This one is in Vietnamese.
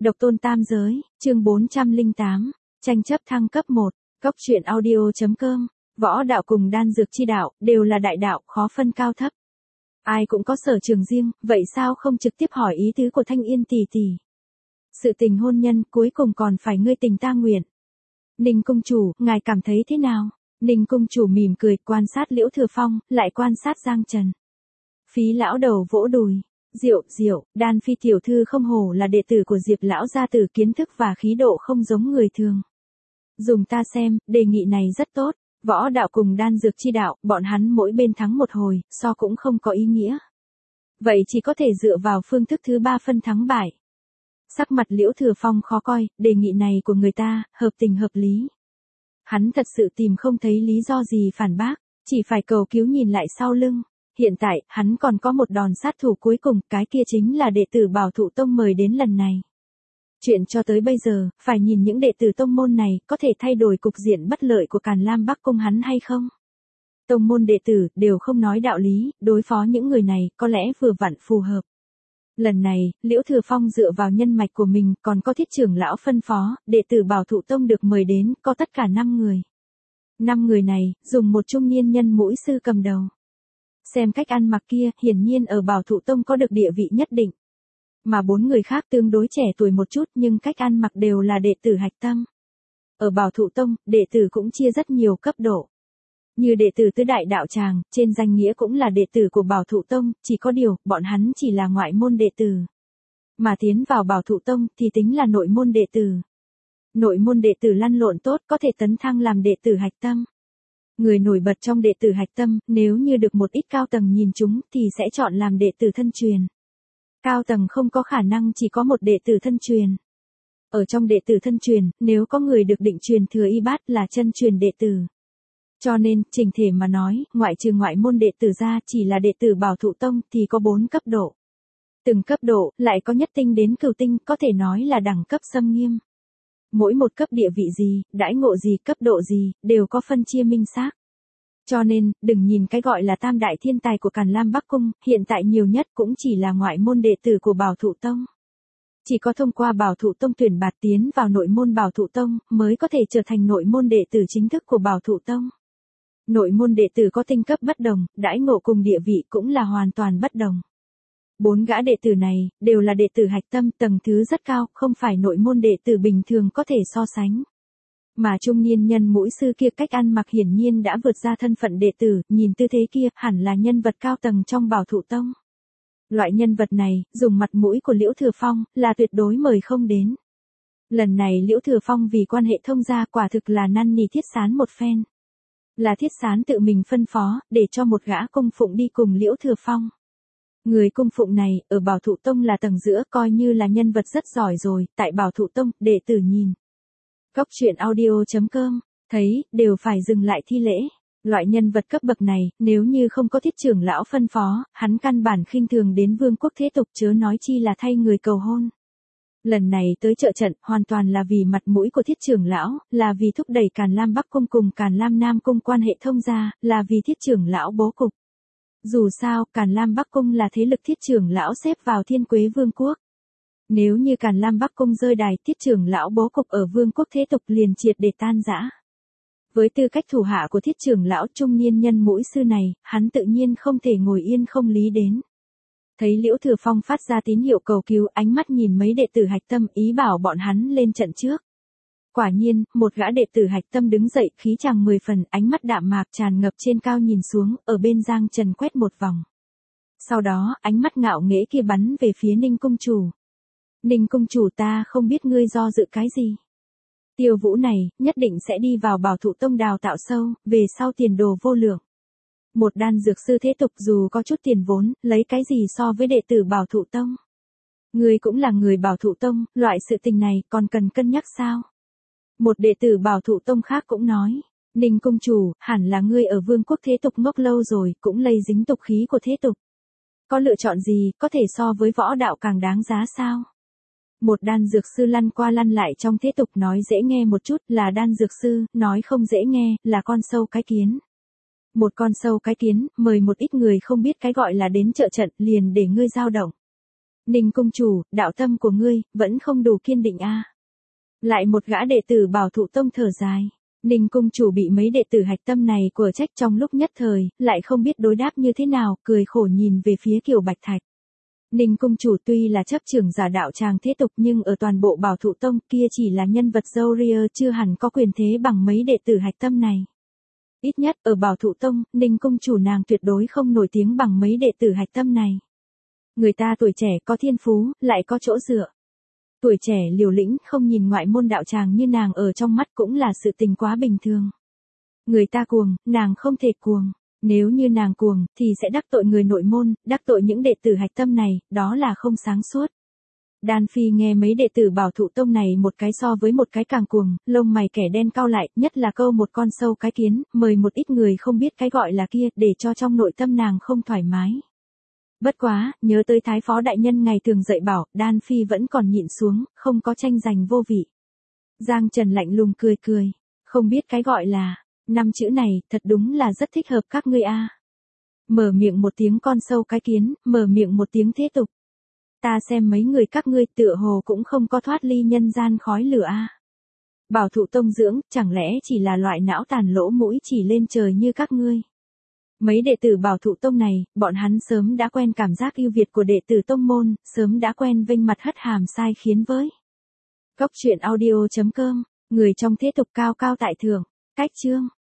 Độc tôn tam giới, chương 408, tranh chấp thăng cấp 1, góc truyện audio.com, võ đạo cùng đan dược chi đạo, đều là đại đạo, khó phân cao thấp. Ai cũng có sở trường riêng, vậy sao không trực tiếp hỏi ý tứ của Thanh Yên tỷ tỷ? Sự tình hôn nhân cuối cùng còn phải ngươi tình ta nguyện. Ninh công chủ, ngài cảm thấy thế nào? Ninh công chủ mỉm cười, quan sát Liễu Thừa Phong, lại quan sát Giang Trần. Phí lão đầu vỗ đùi. Diệu, Đan Phi tiểu thư không hổ là đệ tử của Diệp lão gia tử, kiến thức và khí độ không giống người thường. Dùng ta xem, đề nghị này rất tốt, võ đạo cùng đan dược chi đạo, bọn hắn mỗi bên thắng một hồi, so cũng không có ý nghĩa. Vậy chỉ có thể dựa vào phương thức thứ ba phân thắng bại. Sắc mặt Liễu Thừa Phong khó coi, đề nghị này của người ta, hợp tình hợp lý. Hắn thật sự tìm không thấy lý do gì phản bác, chỉ phải cầu cứu nhìn lại sau lưng. Hiện tại, hắn còn có một đòn sát thủ cuối cùng, cái kia chính là đệ tử Bảo Thụ Tông mời đến lần này. Chuyện cho tới bây giờ, phải nhìn những đệ tử tông môn này có thể thay đổi cục diện bất lợi của Càn Lam Bắc Cung hắn hay không. Tông môn đệ tử đều không nói đạo lý, đối phó những người này có lẽ vừa vặn phù hợp. Lần này, Liễu Thừa Phong dựa vào nhân mạch của mình, còn có Thiết trưởng lão phân phó, đệ tử Bảo Thụ Tông được mời đến, có tất cả 5 người. 5 người này, dùng một trung niên nhân mũi sư cầm đầu. Xem cách ăn mặc kia, hiển nhiên ở Bảo Thụ Tông có được địa vị nhất định. Mà 4 người khác tương đối trẻ tuổi một chút nhưng cách ăn mặc đều là đệ tử hạch tâm. Ở Bảo Thụ Tông, đệ tử cũng chia rất nhiều cấp độ. Như đệ tử tứ đại đạo tràng, trên danh nghĩa cũng là đệ tử của Bảo Thụ Tông, chỉ có điều, bọn hắn chỉ là ngoại môn đệ tử. Mà tiến vào Bảo Thụ Tông thì tính là nội môn đệ tử. Nội môn đệ tử lăn lộn tốt có thể tấn thăng làm đệ tử hạch tâm. Người nổi bật trong đệ tử hạch tâm, nếu như được một ít cao tầng nhìn chúng thì sẽ chọn làm đệ tử thân truyền. Cao tầng không có khả năng chỉ có một đệ tử thân truyền. Ở trong đệ tử thân truyền, nếu có người được định truyền thừa y bát là chân truyền đệ tử. Cho nên, chỉnh thể mà nói, ngoại trừ ngoại môn đệ tử ra chỉ là đệ tử Bảo Thụ Tông thì có 4 cấp độ. Từng cấp độ, lại có nhất tinh đến cửu tinh, có thể nói là đẳng cấp xâm nghiêm. Mỗi một cấp địa vị gì, đãi ngộ gì, cấp độ gì, đều có phân chia minh xác. Cho nên, đừng nhìn cái gọi là tam đại thiên tài của Càn Lam Bắc Cung, hiện tại nhiều nhất cũng chỉ là ngoại môn đệ tử của Bảo Thụ Tông. Chỉ có thông qua Bảo Thụ Tông tuyển bạt tiến vào nội môn Bảo Thụ Tông, mới có thể trở thành nội môn đệ tử chính thức của Bảo Thụ Tông. Nội môn đệ tử có tinh cấp bất đồng, đãi ngộ cùng địa vị cũng là hoàn toàn bất đồng. 4 gã đệ tử này, đều là đệ tử hạch tâm tầng thứ rất cao, không phải nội môn đệ tử bình thường có thể so sánh. Mà trung niên nhân mũi sư kia cách ăn mặc hiển nhiên đã vượt ra thân phận đệ tử, nhìn tư thế kia, hẳn là nhân vật cao tầng trong Bảo Thụ Tông. Loại nhân vật này, dùng mặt mũi của Liễu Thừa Phong, là tuyệt đối mời không đến. Lần này Liễu Thừa Phong vì quan hệ thông gia quả thực là năn nỉ Thiết Sán một phen. Là Thiết Sán tự mình phân phó, để cho một gã cung phụng đi cùng Liễu Thừa Phong. Người cung phụng này, ở Bảo Thụ Tông là tầng giữa, coi như là nhân vật rất giỏi rồi, tại Bảo Thụ Tông, đệ tử nhìn. Góc truyện audio.com, thấy, đều phải dừng lại thi lễ. Loại nhân vật cấp bậc này, nếu như không có Thiết trưởng lão phân phó, hắn căn bản khinh thường đến vương quốc thế tục, chớ nói chi là thay người cầu hôn. Lần này tới trợ trận, hoàn toàn là vì mặt mũi của Thiết trưởng lão, là vì thúc đẩy Càn Lam Bắc Cung cùng Càn Lam Nam Cung quan hệ thông gia, là vì Thiết trưởng lão bố cục. Dù sao, Càn Lam Bắc Cung là thế lực Thiết trưởng lão xếp vào Thiên Quế Vương quốc. Nếu như Càn Lam Bắc Cung rơi đài, Thiết trưởng lão bố cục ở vương quốc thế tục liền triệt để tan rã. Với tư cách thủ hạ của Thiết trưởng lão trung niên nhân mũi sư này, hắn tự nhiên không thể ngồi yên không lý đến. Thấy Liễu Thừa Phong phát ra tín hiệu cầu cứu, ánh mắt nhìn mấy đệ tử hạch tâm, ý bảo bọn hắn lên trận trước. Quả nhiên, một gã đệ tử hạch tâm đứng dậy, khí chàng 10 phần, ánh mắt đạm mạc tràn ngập trên cao nhìn xuống, ở bên Giang Trần quét một vòng. Sau đó, ánh mắt ngạo nghễ kia bắn về phía Ninh công chủ. Ninh công chủ, ta không biết ngươi do dự cái gì. Tiêu Vũ này, nhất định sẽ đi vào Bảo Thụ Tông đào tạo sâu, về sau tiền đồ vô lượng. Một đan dược sư thế tục dù có chút tiền vốn, lấy cái gì so với đệ tử Bảo Thụ Tông. Ngươi cũng là người Bảo Thụ Tông, loại sự tình này còn cần cân nhắc sao? Một đệ tử Bảo Thụ Tông khác cũng nói, Ninh công chủ, hẳn là ngươi ở vương quốc thế tục ngốc lâu rồi, cũng lây dính tục khí của thế tục. Có lựa chọn gì, có thể so với võ đạo càng đáng giá sao? Một đan dược sư lăn qua lăn lại trong thế tục, nói dễ nghe một chút là đan dược sư, nói không dễ nghe là con sâu cái kiến. Một con sâu cái kiến, mời một ít người không biết cái gọi là đến trợ trận, liền để ngươi dao động. Ninh cung chủ, đạo tâm của ngươi, vẫn không đủ kiên định a. Lại một gã đệ tử Bảo Thụ Tông thở dài. Ninh cung chủ bị mấy đệ tử hạch tâm này của trách trong lúc nhất thời, lại không biết đối đáp như thế nào, cười khổ nhìn về phía Kiều Bạch Thạch. Ninh cung chủ tuy là chấp trưởng giả đạo tràng thế tục nhưng ở toàn bộ Bảo Thụ Tông kia chỉ là nhân vật râu ria, chưa hẳn có quyền thế bằng mấy đệ tử hạch tâm này. Ít nhất ở Bảo Thụ Tông, Ninh cung chủ nàng tuyệt đối không nổi tiếng bằng mấy đệ tử hạch tâm này. Người ta tuổi trẻ có thiên phú, lại có chỗ dựa. Tuổi trẻ liều lĩnh không nhìn ngoại môn đạo tràng như nàng ở trong mắt cũng là sự tình quá bình thường. Người ta cuồng, nàng không thể cuồng. Nếu như nàng cuồng, thì sẽ đắc tội người nội môn, đắc tội những đệ tử hạch tâm này, đó là không sáng suốt. Đan Phi nghe mấy đệ tử Bảo Thụ Tông này một cái so với một cái càng cuồng, lông mày kẻ đen cau lại, nhất là câu một con sâu cái kiến, mời một ít người không biết cái gọi là kia, để cho trong nội tâm nàng không thoải mái. Bất quá, nhớ tới Thái Phó Đại Nhân ngày thường dạy bảo, Đan Phi vẫn còn nhịn xuống, không có tranh giành vô vị. Giang Trần lạnh lùng cười cười, không biết cái gọi là, 5 chữ này, thật đúng là rất thích hợp các ngươi a. Mở miệng một tiếng con sâu cái kiến, mở miệng một tiếng thế tục. Ta xem mấy người các ngươi tựa hồ cũng không có thoát ly nhân gian khói lửa a. Bảo Thụ Tông dưỡng, chẳng lẽ chỉ là loại não tàn lỗ mũi chỉ lên trời như các ngươi. Mấy đệ tử Bảo Thụ Tông này, bọn hắn sớm đã quen cảm giác ưu việt của đệ tử tông môn, sớm đã quen vênh mặt hất hàm sai khiến với. Cốc truyện audio.com, người trong thế tục cao cao tại thượng, cách chương.